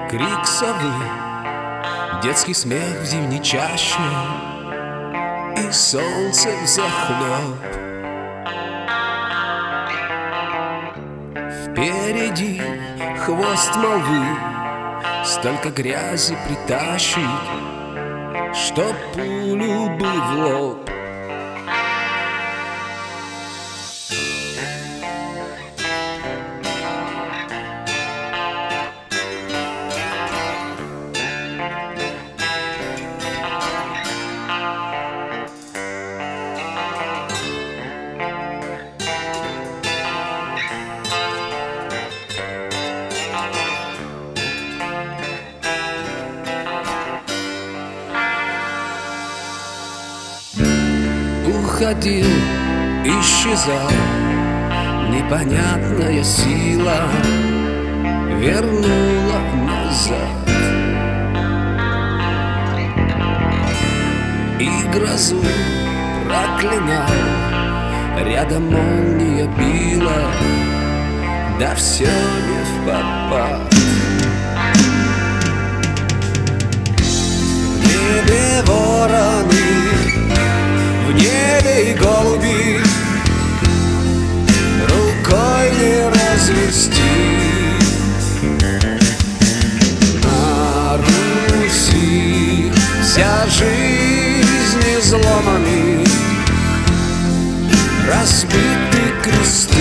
Крик совы, детский смех в зимней чаще и солнце взахлеб. Впереди хвост молвы столько грязи притащит, что пулю бы в лоб. Уходил, исчезал, непонятная сила вернула назад. И грозу проклинал, рядом молния била, да все не впопад. В небе вороны, в небе и голуби, рукой не развести. На Руси вся жизнь изломами, разбиты кресты.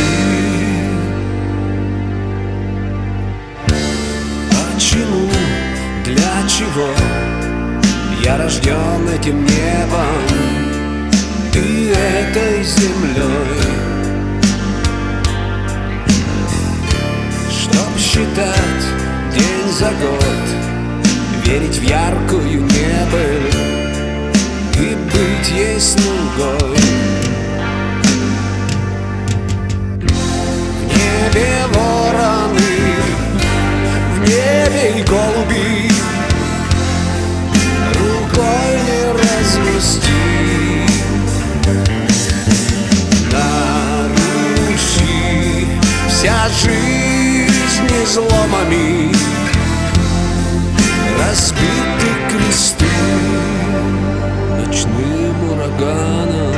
Почему, для чего я рожден этим небом и этой землей, чтоб считать день за год, верить в яркую небыль и быть ей слугой. В небе вороны, в небе и голуби, рукой не развести. Вся жизнь изломами, разбиты кресты ночным ураганом.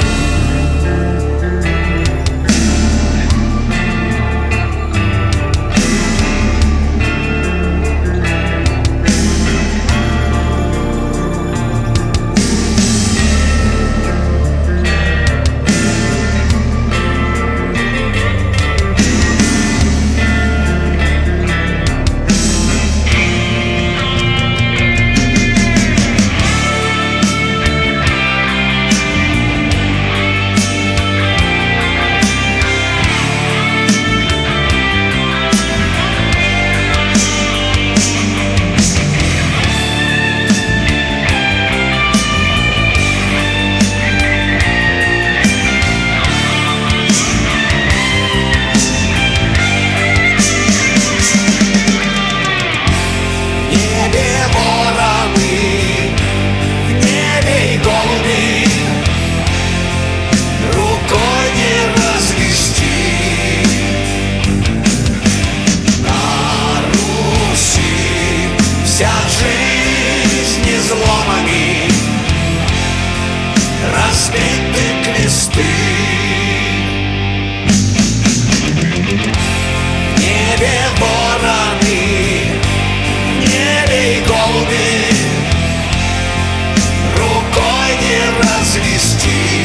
Вся жизнь изломами, разбиты кресты. В небе вороны, в небе и голуби, рукой не развести.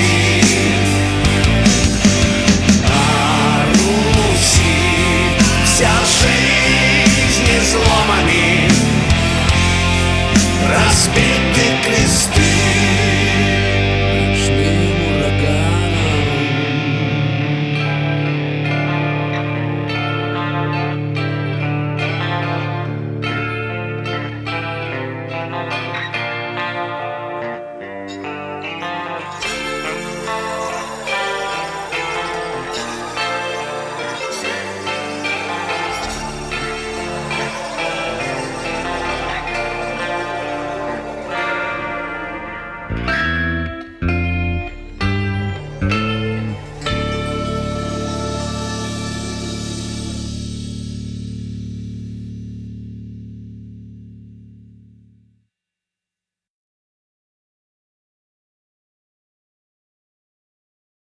На Руси вся жизнь изломами, разбиты кресты ночным ураганом.